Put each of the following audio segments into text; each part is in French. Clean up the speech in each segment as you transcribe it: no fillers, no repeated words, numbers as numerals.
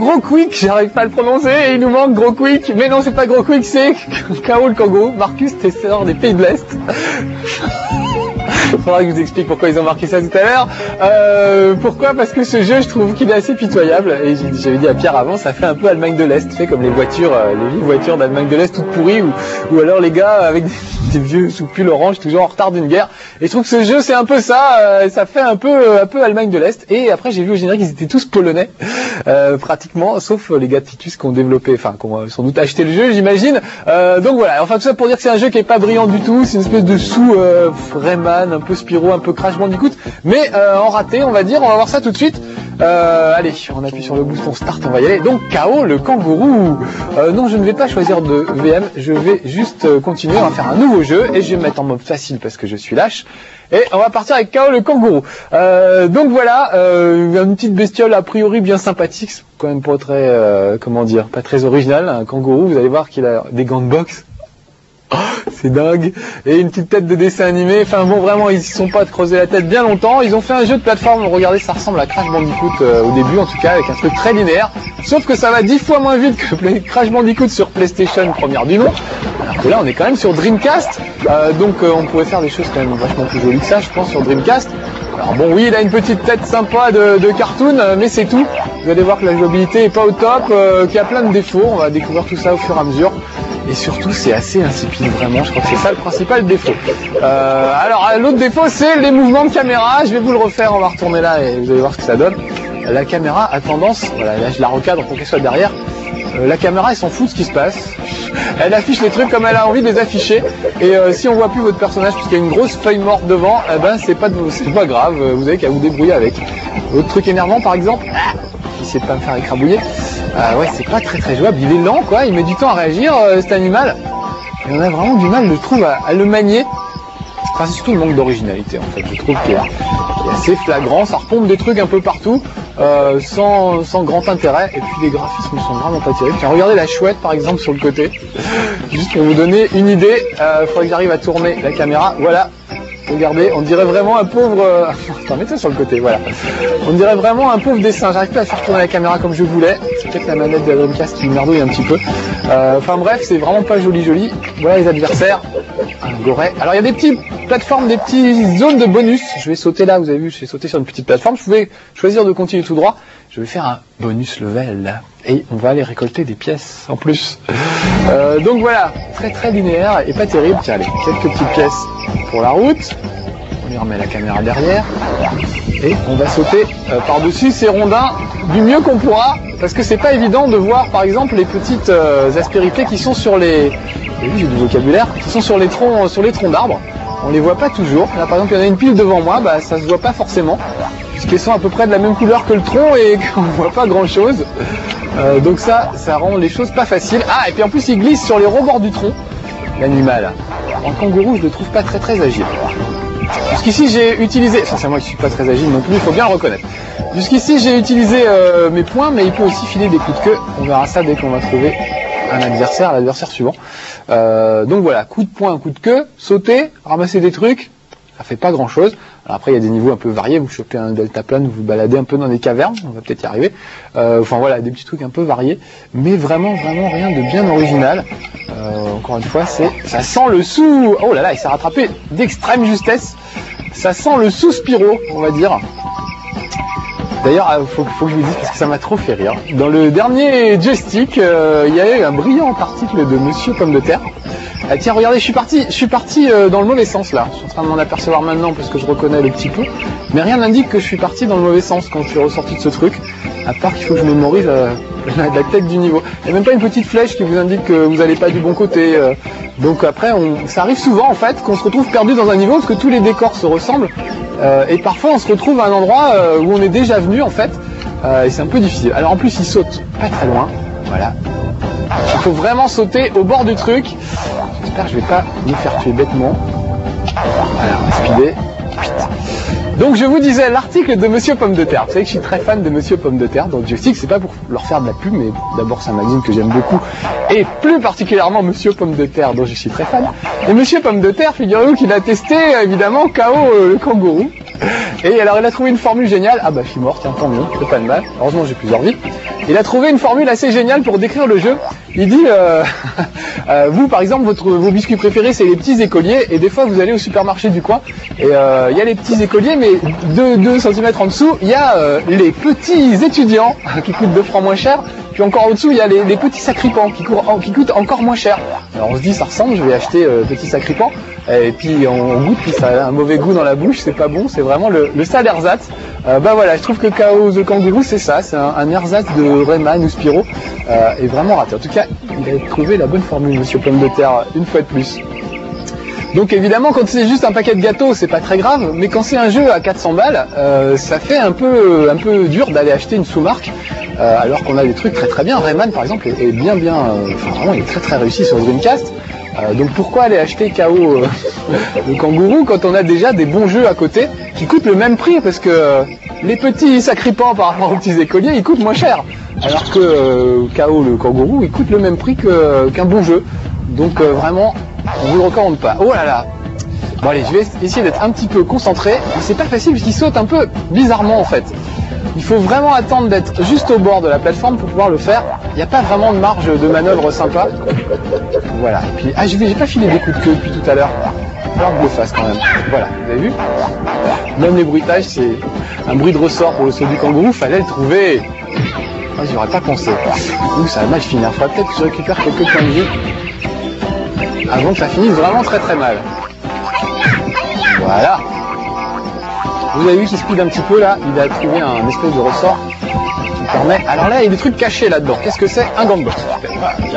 Gros Quick, j'arrive pas à le prononcer, et il nous manque Gros Quick, mais non, c'est pas Gros Quick, c'est KO le kangourou, Marcus Tesser des Pays de l'Est. Faudra que je vous explique pourquoi ils ont marqué ça tout à l'heure. Pourquoi? Parce que ce jeu, je trouve qu'il est assez pitoyable. Et j'avais dit à Pierre avant, ça fait un peu Allemagne de l'Est, fait comme les voitures, les vieilles voitures d'Allemagne de l'Est toutes pourries, ou alors les gars avec des vieux sous-pull orange, toujours en retard d'une guerre. Et je trouve que ce jeu, c'est un peu ça. Ça fait un peu Allemagne de l'Est. Et après, j'ai vu au générique, ils étaient tous polonais, pratiquement, sauf les gars de Titus qui ont développé, enfin, qui ont sans doute acheté le jeu, j'imagine. Donc voilà. Enfin, tout ça pour dire que c'est un jeu qui est pas brillant du tout. C'est une espèce de Rayman, un peu Spyro, un peu Crash Bandicoot, mais en raté, on va dire. On va voir ça tout de suite. Allez, on appuie sur le bouton Start, on va y aller. Donc KO le kangourou. Non, je ne vais pas choisir de VM, je vais juste continuer. On va faire un nouveau jeu et je vais me mettre en mode facile parce que je suis lâche. Et on va partir avec KO le kangourou. Donc voilà, une petite bestiole a priori bien sympathique, c'est quand même pas très, comment dire, pas très original. Un kangourou, vous allez voir qu'il a des gants de boxe. C'est dingue. Et une petite tête de dessin animé. Enfin bon, vraiment, ils ne se sont pas creusé la tête bien longtemps. Ils ont fait un jeu de plateforme. Regardez, ça ressemble à Crash Bandicoot au début, en tout cas, avec un truc très linéaire. Sauf que ça va 10 fois moins vite que Crash Bandicoot sur PlayStation, première du nom. Alors que là, on est quand même sur Dreamcast. Donc on pourrait faire des choses quand même vachement plus jolies que ça, je pense, sur Dreamcast. Alors bon, oui, il a une petite tête sympa de cartoon, mais c'est tout. Vous allez voir que la jouabilité est pas au top, qu'il y a plein de défauts. On va découvrir tout ça au fur et à mesure. Et surtout, c'est assez insipide, vraiment. Je crois que c'est ça le principal défaut. Alors, l'autre défaut, c'est les mouvements de caméra. Je vais vous le refaire, on va retourner là et vous allez voir ce que ça donne. La caméra a tendance, voilà, là je la recadre pour qu'elle soit derrière. La caméra, elle s'en fout de ce qui se passe. Elle affiche les trucs comme elle a envie de les afficher. Et si on voit plus votre personnage puisqu'il y a une grosse feuille morte devant, eh ben c'est pas grave. Vous avez qu'à vous débrouiller avec. Autre truc énervant, par exemple, j'essaie de pas me faire écrabouiller. Ouais, c'est pas très jouable. Il est lent, quoi. Il met du temps à réagir, cet animal. Et on a vraiment du mal, je trouve, à le manier. Enfin, c'est surtout le manque d'originalité, en fait. Je trouve qu'il est assez flagrant. Ça repompe des trucs un peu partout, sans grand intérêt. Et puis les graphismes sont vraiment pas terribles. Tiens, regardez la chouette, par exemple, sur le côté. Juste pour vous donner une idée, faudrait que j'arrive à tourner la caméra. Voilà. Regardez, on dirait vraiment un pauvre... Attends, mets-toi sur le côté, voilà. On dirait vraiment un pauvre dessin. J'arrive pas à faire tourner la caméra comme je voulais. C'est peut-être la manette de la Dreamcast qui merdouille un petit peu. Enfin bref, c'est vraiment pas joli. Voilà les adversaires. Un goret. Alors il y a des petites plateformes, des petites zones de bonus. Je vais sauter là, vous avez vu, je vais sauter sur une petite plateforme. Je pouvais choisir de continuer tout droit. Je vais faire un bonus level là. Et on va aller récolter des pièces en plus. Donc voilà, très linéaire et pas terrible. Tiens, allez, quelques petites pièces pour la route. On y remet la caméra derrière. Et on va sauter par-dessus ces rondins du mieux qu'on pourra. Parce que c'est pas évident de voir par exemple les petites aspérités qui sont sur les... Vous avez vu, j'ai du vocabulaire. Qui sont sur les troncs d'arbres. On les voit pas toujours. Là par exemple, il y en a une pile devant moi, bah ça se voit pas forcément. Puisqu'elles sont à peu près de la même couleur que le tronc et qu'on voit pas grand chose. Donc ça rend les choses pas faciles. Ah, et puis en plus il glisse sur les rebords du tronc, l'animal. En kangourou, je le trouve pas très agile. Jusqu'ici j'ai utilisé, enfin c'est moi qui suis pas très agile non plus, il faut bien le reconnaître. Jusqu'ici j'ai utilisé mes poings, mais il peut aussi filer des coups de queue. On verra ça dès qu'on va trouver un adversaire, l'adversaire suivant. Donc voilà, coup de poing, coup de queue, sauter, ramasser des trucs, ça fait pas grand chose. Alors après il y a des niveaux un peu variés, vous chopez un deltaplane, vous vous baladez un peu dans des cavernes, on va peut-être y arriver. Enfin voilà, des petits trucs un peu variés, mais vraiment rien de bien original. Encore une fois, ça sent le sous... Oh là là, il s'est rattrapé d'extrême justesse. Ça sent le sous Spyro, on va dire. D'ailleurs, faut que je vous dise parce que ça m'a trop fait rire. Dans le dernier Joystick, il y a eu un brillant article de Monsieur Pomme de Terre. Ah, tiens, regardez, je suis parti dans le mauvais sens là. Je suis en train de m'en apercevoir maintenant parce que je reconnais le petit peu. Mais rien n'indique que je suis parti dans le mauvais sens quand je suis ressorti de ce truc. À part qu'il faut que je mémorise la tête du niveau. Il n'y a même pas une petite flèche qui vous indique que vous n'allez pas du bon côté. Donc après, ça arrive souvent en fait qu'on se retrouve perdu dans un niveau parce que tous les décors se ressemblent. Et parfois on se retrouve à un endroit où on est déjà venu en fait. Et c'est un peu difficile. Alors en plus il saute pas très loin. Voilà. Il faut vraiment sauter au bord du truc. J'espère que je vais pas me faire tuer bêtement. Voilà, on va speeder. Donc je vous disais l'article de Monsieur Pomme de Terre. Vous savez que je suis très fan de Monsieur Pomme de Terre. Donc Joystick, c'est pas pour leur faire de la pub, mais d'abord c'est un magazine que j'aime beaucoup. Et plus particulièrement Monsieur Pomme de Terre, dont je suis très fan. Et Monsieur Pomme de Terre, figurez-vous qu'il a testé évidemment KO le kangourou. Et alors il a trouvé une formule géniale. Ah bah je suis mort, tiens, tant mieux, c'est pas de mal. Heureusement j'ai plusieurs vies. Il a trouvé une formule assez géniale pour décrire le jeu. Il dit, vous par exemple, vos biscuits préférés c'est les petits écoliers, et des fois vous allez au supermarché du coin, et il y a les petits écoliers, mais 2 cm en dessous, il y a les petits étudiants qui coûtent 2 francs moins cher, puis encore au-dessous il y a les petits sacripants qui coûtent encore moins cher. Alors on se dit ça ressemble, je vais acheter petits sacripants, et puis on goûte, puis ça a un mauvais goût dans la bouche, c'est pas bon, c'est vraiment le sale ersatz. Bah voilà, je trouve que Chaos the Kangourou c'est ça, c'est un ersatz de Rayman ou Spyro, et vraiment raté. En tout cas, il a trouvé la bonne formule, Monsieur Pomme de Terre, une fois de plus. Donc évidemment, quand c'est juste un paquet de gâteaux, c'est pas très grave, mais quand c'est un jeu à 400 balles, ça fait un peu dur d'aller acheter une sous-marque, alors qu'on a des trucs très très bien. Rayman par exemple est bien, enfin vraiment il est très très réussi sur Dreamcast. Donc pourquoi aller acheter KO le Kangourou quand on a déjà des bons jeux à côté qui coûtent le même prix, parce que les petits sacripants par rapport aux petits écoliers ils coûtent moins cher, alors que KO le Kangourou il coûte le même prix qu'un bon jeu. Donc vraiment on vous le recommande pas. Oh là là. Bon allez, je vais essayer d'être un petit peu concentré, mais c'est pas facile parce qu'il saute un peu bizarrement en fait. Il faut vraiment attendre d'être juste au bord de la plateforme pour pouvoir le faire. Il n'y a pas vraiment de marge de manœuvre sympa. Voilà. Et puis, j'ai pas filé des coups de queue depuis tout à l'heure. Il va falloir que je le fasse quand même. Voilà, vous avez vu? Même les bruitages, c'est un bruit de ressort pour le saut du kangourou. Fallait le trouver. Ah, j'y aurais pas pensé. Ouh, ça va mal finir. Faudrait peut-être que je récupère quelques points de vie avant que ça finisse vraiment très très mal. Voilà. Vous avez vu qu'il speed un petit peu là, il a trouvé un espèce de ressort qui permet... Alors là, il y a des trucs cachés là-dedans. Qu'est-ce que c'est? Un gant de boxe. Voilà, tiens.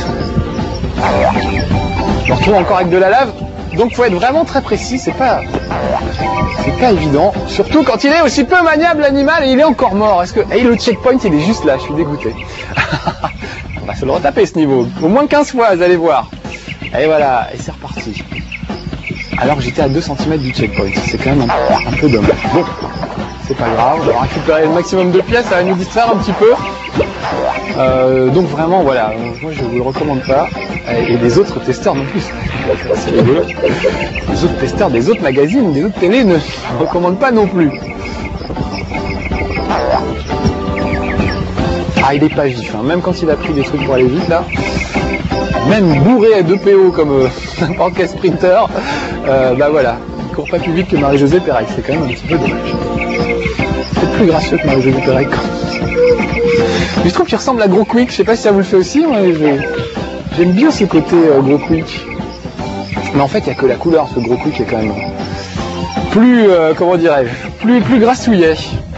On retrouve encore avec de la lave, donc faut être vraiment très précis, c'est pas évident. Surtout quand il est aussi peu maniable l'animal et il est encore mort. Est-ce que... Hey, le checkpoint il est juste là, je suis dégoûté. On va se le retaper ce niveau. Au moins 15 fois, vous allez voir. Et voilà, et c'est reparti. Alors que j'étais à 2 cm du checkpoint, c'est quand même un peu dommage. Bon, c'est pas grave, on va récupérer le maximum de pièces, ça va nous distraire un petit peu. Donc vraiment, voilà, moi je vous le recommande pas. Et les autres testeurs non plus, c'est rigolo. Les autres testeurs des autres magazines, des autres télés ne recommandent pas non plus. Ah, il est pas vif, hein. Même quand il a pris des trucs pour aller vite là. Même bourré de PO comme n'importe quel sprinter, bah voilà, il court pas plus vite que Marie-Josée Pérec, c'est quand même un petit peu dommage. C'est plus gracieux que Marie-Josée Pérec. Mais je trouve qu'il ressemble à Gros Quick, je sais pas si ça vous le fait aussi, moi j'aime bien ce côté Gros Quick. Mais en fait il n'y a que la couleur, parce que Gros Quick est quand même plus, comment dirais-je, plus grassouillet.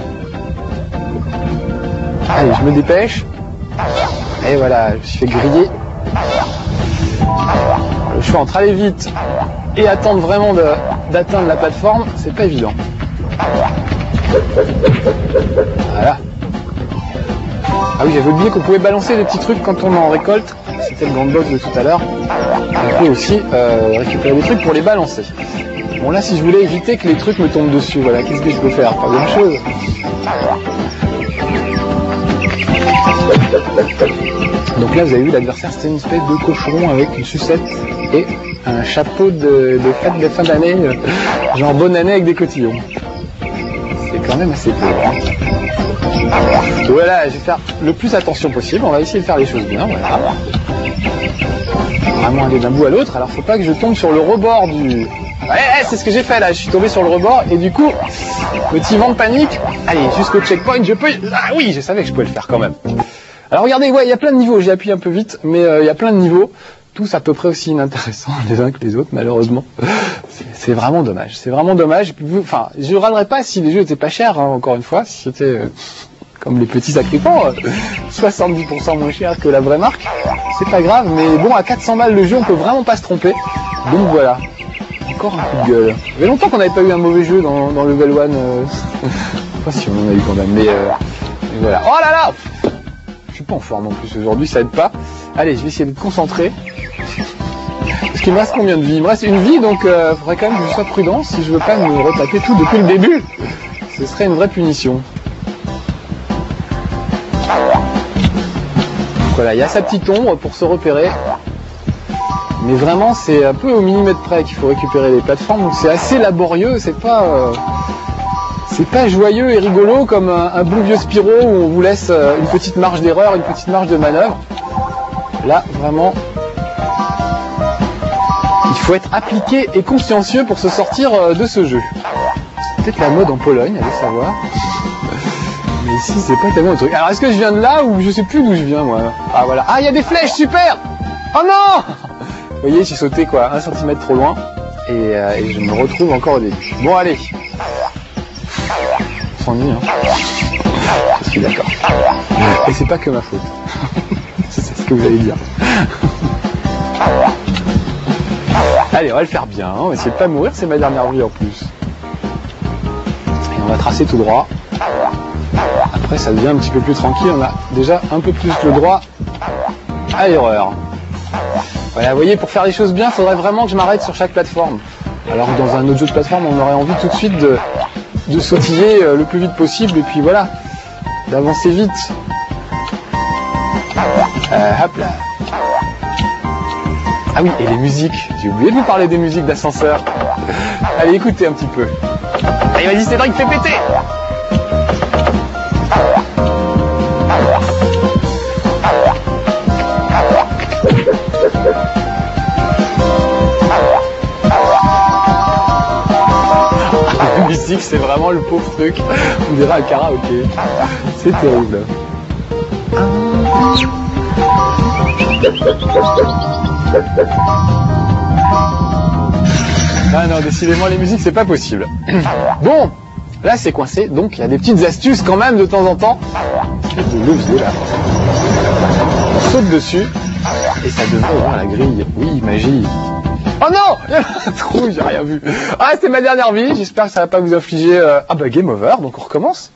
Allez, je me dépêche. Et voilà, je me suis fait griller. Le choix entre aller vite et attendre vraiment d'atteindre la plateforme, c'est pas évident. Voilà. Ah oui, j'avais oublié qu'on pouvait balancer des petits trucs quand on en récolte. C'était le gant de boxe de tout à l'heure. On peut aussi récupérer des trucs pour les balancer. Bon là, si je voulais éviter que les trucs me tombent dessus, voilà, qu'est-ce que je peux faire? Pas grand chose. Donc là, vous avez vu, l'adversaire, c'était une espèce de cochon avec une sucette et un chapeau de fête de fin d'année, genre bonne année avec des cotillons. C'est quand même assez pauvre. Hein. Voilà, je vais faire le plus attention possible. On va essayer de faire les choses bien. Voilà. Vraiment aller d'un bout à l'autre. Alors, faut pas que je tombe sur le rebord du... Ouais, c'est ce que j'ai fait là. Je suis tombé sur le rebord et du coup, petit vent de panique. Allez, jusqu'au checkpoint, je peux... Ah oui, je savais que je pouvais le faire quand même. Alors regardez, ouais, il y a plein de niveaux, j'ai appuyé un peu vite, mais il y a plein de niveaux, tous à peu près aussi inintéressants les uns que les autres, malheureusement. C'est vraiment dommage, c'est vraiment dommage. Enfin, je râlerais pas si les jeux étaient pas chers, hein, encore une fois, si c'était comme les petits sacripants, 70% moins cher que la vraie marque, c'est pas grave, mais bon, à 400 balles le jeu, on peut vraiment pas se tromper, donc voilà. Encore un coup de gueule. Ça fait longtemps qu'on n'avait pas eu un mauvais jeu dans Level 1, je sais pas si on en a eu quand même, mais voilà. Oh là là! Je suis pas en forme en plus aujourd'hui, ça aide pas. Allez, je vais essayer de me concentrer. Parce qu'il me reste combien de vie? Il me reste une vie, donc il faudrait quand même que je sois prudent si je veux pas me retaper tout depuis le début. Ce serait une vraie punition. Donc voilà, il y a sa petite ombre pour se repérer. Mais vraiment, c'est un peu au millimètre près qu'il faut récupérer les plateformes, donc c'est assez laborieux, c'est pas joyeux et rigolo comme un bon vieux Spyro où on vous laisse une petite marge d'erreur, une petite marge de manœuvre. Là, vraiment, il faut être appliqué et consciencieux pour se sortir de ce jeu. Peut-être la mode en Pologne, allez savoir. Mais ici, c'est pas tellement le truc. Alors, est-ce que je viens de là ou je sais plus d'où je viens, moi? Ah, voilà. Ah, il y a des flèches, super! Oh non! Vous voyez, j'ai sauté, quoi, 1 cm trop loin. Et je me retrouve encore au début. Bon, allez. On s'ennuie, hein. Je suis d'accord. Et c'est pas que ma faute. C'est ce que vous allez dire. Allez, on va le faire bien. On va essayer de pas mourir, c'est ma dernière vie en plus. Et on va tracer tout droit. Après, ça devient un petit peu plus tranquille. On a déjà un peu plus le droit à l'erreur. Voilà, vous voyez, pour faire les choses bien, il faudrait vraiment que je m'arrête sur chaque plateforme. Alors que dans un autre jeu de plateforme, on aurait envie tout de suite de sautiller le plus vite possible et puis voilà, d'avancer vite. Hop là. Ah oui, et les musiques. J'ai oublié de vous parler des musiques d'ascenseur. Allez, écoutez un petit peu. Allez, vas-y, Cédric, fais péter! La musique, c'est vraiment le pauvre truc. On dirait un karaoké. C'est terrible. Ah non, décidément, les musiques, c'est pas possible. Bon, là, c'est coincé, donc il y a des petites astuces quand même de temps en temps. De levier, là. On saute dessus, et ça devrait ouvrir la grille. Oui, magie. Oh non! Il y a un trou, j'ai rien vu. Ah, c'était ma dernière vie, j'espère que ça va pas vous infliger... Ah bah, game over, donc on recommence.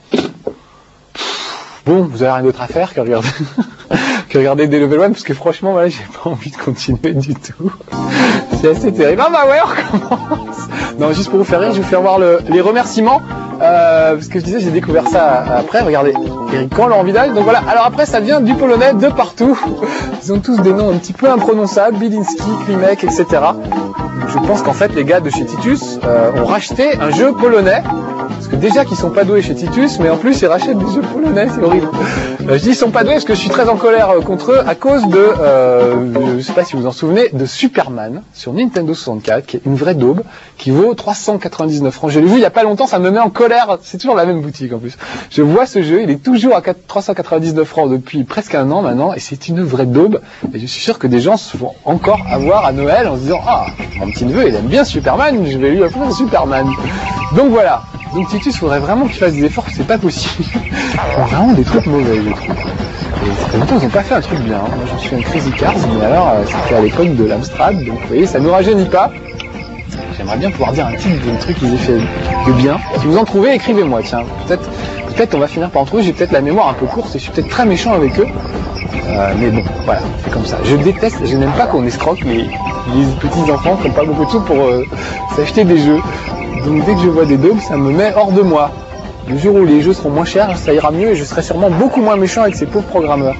Bon, vous avez rien d'autre à faire que regarder... que regarder des level 1, parce que franchement, voilà, j'ai pas envie de continuer du tout. C'est assez terrible. Ah bah ouais, on recommence. Non, juste pour vous faire rire, je vais vous faire voir les remerciements. Parce que je disais, j'ai découvert ça après. Regardez, Eric Kahn, leur village. Donc voilà. Alors après, ça vient du polonais de partout. Ils ont tous des noms un petit peu imprononçables. Bilinski, Klimek, etc. Donc je pense qu'en fait, les gars de chez Titus ont racheté un jeu polonais. Parce que déjà qu'ils sont pas doués chez Titus, mais en plus ils rachètent des jeux polonais, c'est horrible. Je dis ils sont pas doués parce que je suis très en colère contre eux à cause de, je sais pas si vous vous en souvenez, de Superman sur Nintendo 64, qui est une vraie daube, qui vaut 399 francs. Je l'ai vu il y a pas longtemps, ça me met en colère. C'est toujours la même boutique en plus. Je vois ce jeu, il est toujours à 399 francs depuis presque un an maintenant, et c'est une vraie daube. Et je suis sûr que des gens se font encore avoir à Noël en se disant ah mon petit neveu il aime bien Superman, je vais lui offrir Superman. Donc voilà. Donc Titus, il faudrait vraiment qu'il fasse des efforts, c'est pas possible. Ils font vraiment des trucs mauvais, je trouve. Et ça fait longtemps qu'ils n'ont pas fait un truc bien. Moi, j'en suis un Crazy Cars, mais alors, c'était à l'époque de l'Amstrad, donc vous voyez, ça ne nous rajeunit pas. J'aimerais bien pouvoir dire un titre de truc qu'ils aient fait de bien. Si vous en trouvez, écrivez-moi, tiens. Peut-être on va finir par en trouver, j'ai peut-être la mémoire un peu courte et je suis peut-être très méchant avec eux. Mais bon, voilà, c'est comme ça. Je déteste, je n'aime pas qu'on escroque les petits enfants qui n'ont pas beaucoup de sous pour s'acheter des jeux. Donc dès que je vois des daubes, ça me met hors de moi. Le jour où les jeux seront moins chers, ça ira mieux et je serai sûrement beaucoup moins méchant avec ces pauvres programmeurs.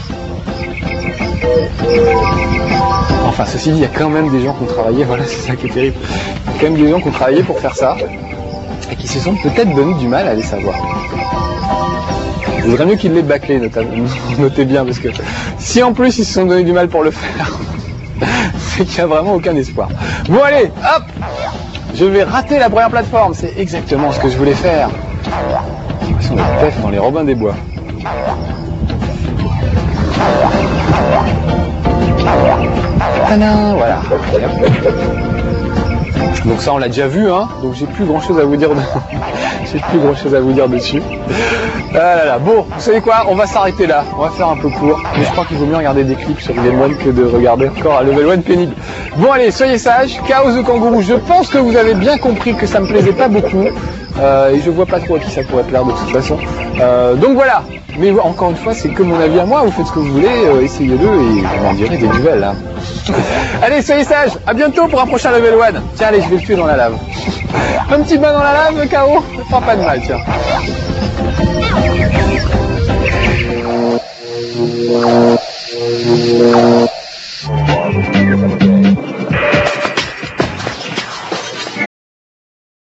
Enfin, ceci dit, il y a quand même des gens qui ont travaillé, voilà, c'est ça qui est terrible. Il y a quand même des gens qui ont travaillé pour faire ça et qui se sont peut-être donné du mal à les savoir. Il vaudrait mieux qu'ils l'aient bâclé, notez bien, parce que si en plus ils se sont donné du mal pour le faire, c'est qu'il n'y a vraiment aucun espoir. Bon allez, hop! Je vais rater la première plateforme, c'est exactement ce que je voulais faire. J'ai l'impression d'être Pef dans les Robins des Bois. Tadam, voilà. Donc ça on l'a déjà vu, hein. Donc j'ai plus grand chose à vous dire. J'ai plus grand chose à vous dire dessus. Ah là là. Bon, vous savez quoi? On va s'arrêter là. On va faire un peu court. Mais je crois qu'il vaut mieux regarder des clips sur Level 1 que de regarder encore un Level 1 pénible. Bon allez, soyez sages. Chaos the Kangourou. Je pense que vous avez bien compris que ça me plaisait pas beaucoup. Et je vois pas trop à qui ça pourrait plaire de toute façon. Donc voilà. Mais encore une fois, c'est que mon avis à moi. Vous faites ce que vous voulez. Essayez-le et vous m'en direz des nouvelles là. Allez, soyez sages. À bientôt pour un prochain Level 1. Tiens, allez, je vais le tuer dans la lave. Un petit bain dans la lave, KO. Ça fera pas de mal, tiens.